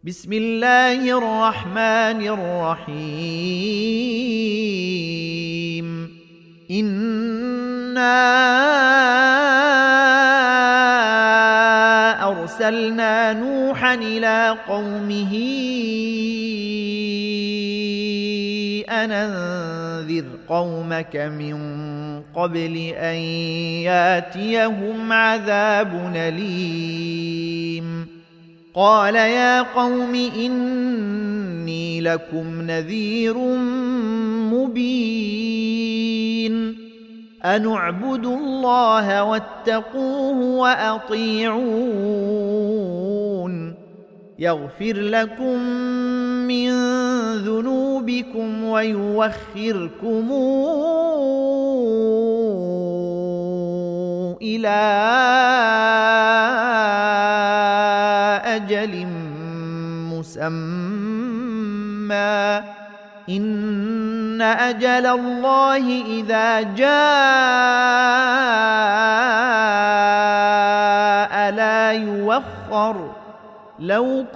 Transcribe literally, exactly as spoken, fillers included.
بسم الله الرحمن الرحيم إنا أرسلنا نوحا إلى قومه أن أنذر قومك من قبل أن ياتيهم عذاب أليم قال يا قوم إني لكم نذير مبين أن اعبدوا الله واتقوه وأطيعون يغفر لكم من ذنوبكم ويوخركم إلى أجل مسمى إن أجل الله إذا جاء لا يوخر لو